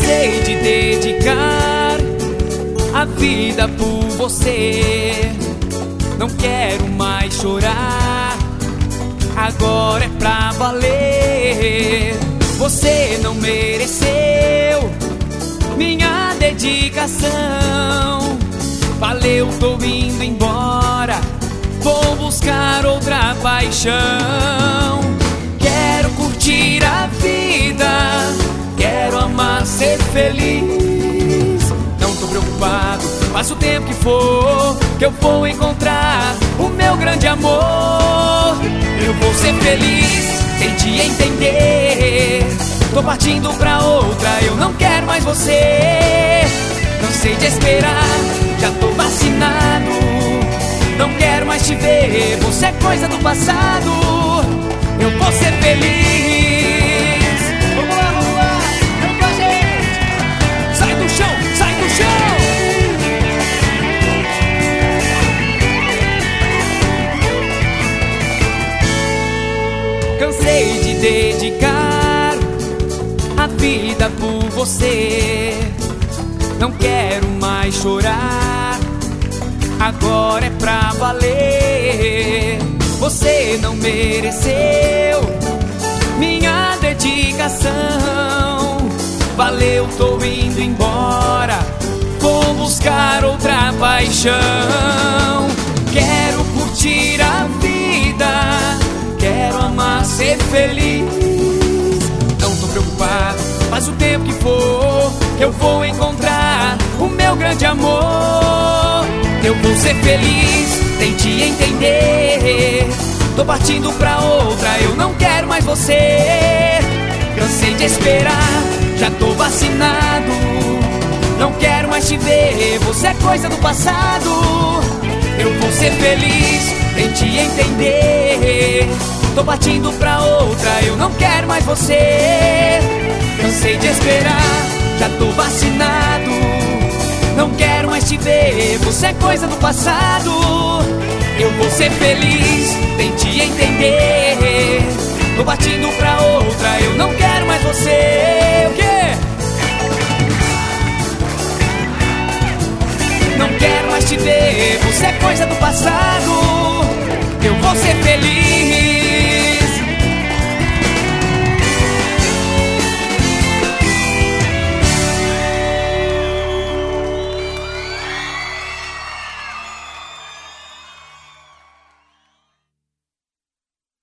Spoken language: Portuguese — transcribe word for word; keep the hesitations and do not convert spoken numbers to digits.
Cansei de dedicar a vida por você. Não quero mais chorar, agora é pra valer. Você não mereceu minha dedicação. Valeu, tô indo embora, vou buscar outra paixão. Quero curtir a vida, quero amar, ser feliz. Não tô preocupado, passa o tempo que for, que eu vou encontrar o meu grande amor. Eu vou ser feliz, tente entender. Tô partindo pra outra, eu não quero mais você. Cansei de esperar, já tô vacinado. Não quero mais te ver, você é coisa do passado. Eu vou ser feliz. Vamos lá, vamos lá, vem com a gente. Sai do chão, sai do chão. Cansei de dedicar a vida por você. Não quero mais chorar, agora é pra valer. Você não mereceu minha dedicação. Valeu, tô indo embora, vou buscar outra paixão. Quero curtir a vida, quero amar, ser feliz. Não tô preocupado, faz o tempo que for, que eu vou encontrar o meu grande amor. Eu vou ser feliz, tente entender. Tô partindo pra outra, eu não quero mais você. Cansei de esperar, já tô vacinado. Não quero mais te ver, você é coisa do passado. Eu vou ser feliz, tente entender. Tô partindo pra outra, eu não quero mais você. Cansei de esperar, já tô vacinado. Não quero mais te ver, você é coisa do passado. Eu vou ser feliz, tente entender. Tô partindo pra outra, eu não quero mais você. O quê? Não quero mais te ver, você é coisa do passado. Eu vou ser feliz.